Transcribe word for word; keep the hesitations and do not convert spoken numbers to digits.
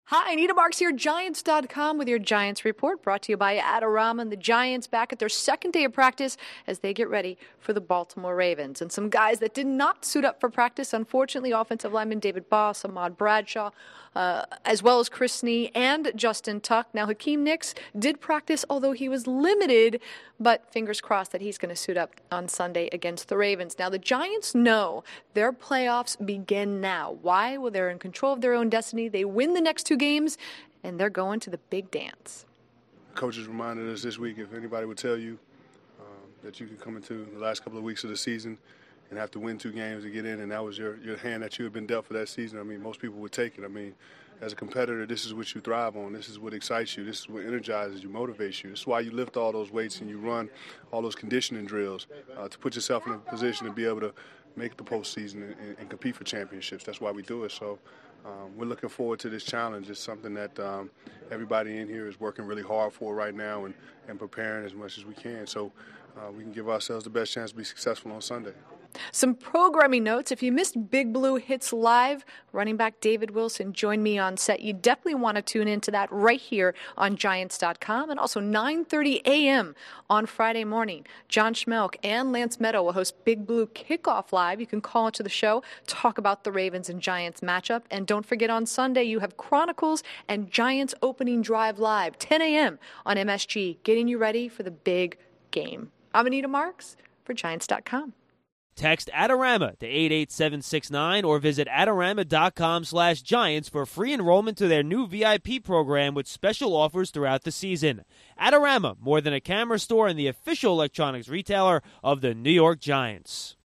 Hi, Anita Marks here, Giants dot com with your Giants report, brought to you by Adorama and the Giants back at their second day of practice as they get ready for the Baltimore Ravens. And some guys that did not suit up for practice, unfortunately, offensive lineman David Boss, Ahmad Bradshaw, uh, as well as Chris Snee and Justin Tuck. Now, Hakeem Nicks did practice, although he was limited, but fingers crossed that he's going to suit up on Sunday against the Ravens. Now, the Giants know their playoffs begin now. Why? Well, they're in control of their own destiny. They win the next two games, and they're going to the big dance. Coaches reminded us this week, if anybody would tell you um, that you could come into the last couple of weeks of the season and have to win two games to get in, and that was your, your hand that you had been dealt for that season, I mean, most people would take it. I mean, as a competitor, this is what you thrive on. This is what excites you. This is what energizes you, motivates you. This is why you lift all those weights and you run all those conditioning drills uh, to put yourself in a position to be able to make the postseason and, and compete for championships. That's why we do it. So um, we're looking forward to this challenge. It's something that um, everybody in here is working really hard for right now and, and preparing as much as we can so uh, we can give ourselves the best chance to be successful on Sunday. Some programming notes. If you missed Big Blue Hits Live, running back David Wilson joined me on set. You definitely want to tune into that right here on Giants dot com, and also nine thirty a.m. on Friday morning. John Schmelk and Lance Meadow will host Big Blue Kickoff Live. You can call into the show, talk about the Ravens and Giants matchup. And don't forget, on Sunday, you have Chronicles and Giants Opening Drive Live, ten a.m. on M S G, getting you ready for the big game. I'm Anita Marks for Giants dot com. Text Adorama to eight eight seven six nine or visit Adorama.com slash Giants for free enrollment to their new V I P program with special offers throughout the season. Adorama, more than a camera store and the official electronics retailer of the New York Giants.